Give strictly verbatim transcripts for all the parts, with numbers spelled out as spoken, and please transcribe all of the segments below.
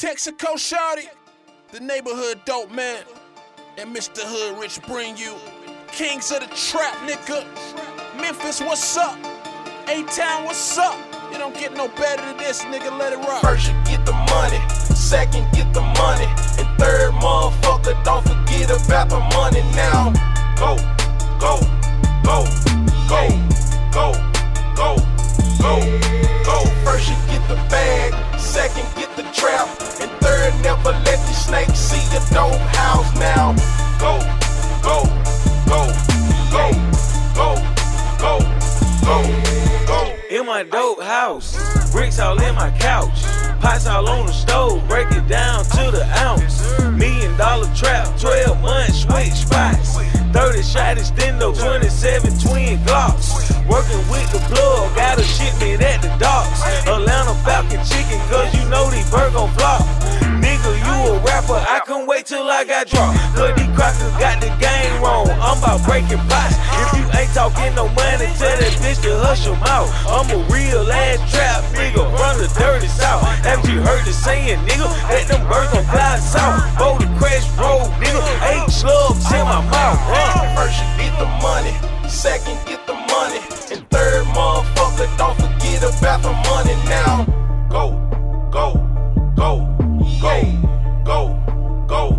Texaco Shawty, the neighborhood dope man, and Mister Hood Rich bring you Kings of the Trap, nigga. Memphis, what's up? A-Town, what's up? You don't get no better than this, nigga, let it rock. First you get the money, second get the money, and third, motherfucker, don't forget about the money now. Go, go, go, go, go, go, go, go. First you get the bag, second get the trap, and third, never let these snakes see your dope house now. Go, go, go, go, go, go, go, go. In my dope house, bricks all in my couch, pots all on the stove, break it down to the ounce. Million dollar trap, twelve months, switch spots, thirty shot extendo, twenty-seven twin Glocks. Working with the plug, got a shipment at the docks. Atlanta Falcon chicken, cause you know these birds gon' flop. Nigga, you a rapper, I can't wait till I got dropped. Cause these crackers got the game wrong, I'm about breaking pots. If you ain't talking no money, tell that bitch to hush your mouth. I'm a real ass trap nigga from the dirty south. Haven't you heard the saying, nigga, that them birds gon' fly south? Bow the crash road, nigga, eight slugs in my mouth. Uh. First you get the money, second get the money, and third, motherfucker, don't forget about the money now. Go, go, go, go, go, go,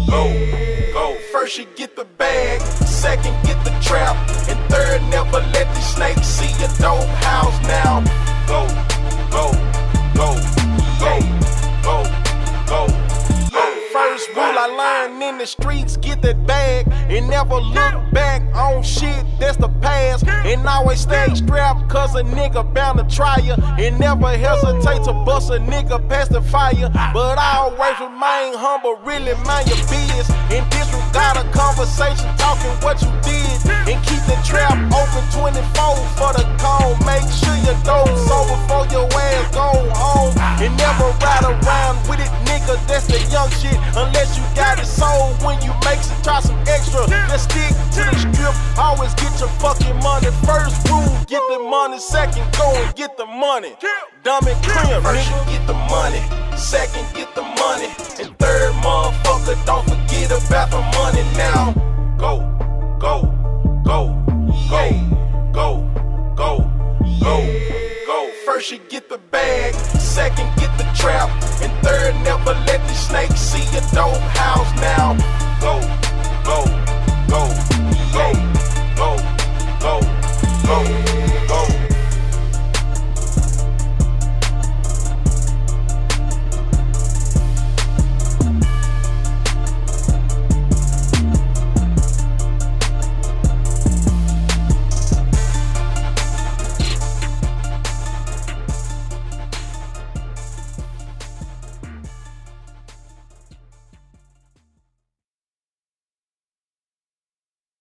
go, go. First you get the bag, second get the trap, and third, never let these snakes see your dope house now. Go, go, go, go, go, go, go. First rule I learned in the streets, get that bag and never look back on shit that's the past. And always stay strapped, cause a nigga bound to try ya. And never hesitate to bust a nigga past the fire. But I always remain humble, really mind your biz. And disregard a conversation, talking what you did. And keep the trap open twenty-four for the call. Make sure your door's over before your ass go home. And never ride around with it, nigga, that's the young shit. Unless you got it sold when you make it, try some extra. Let's stick to the strip, always get your fucking money. First rule, get the money. Second, go and get the money. Dumb and clear, first you get the money, second get the money, and third, motherfucker, don't forget about the money now. Go, go, go, go, go, go, go, go. First you get the bag, second get the trap, and third,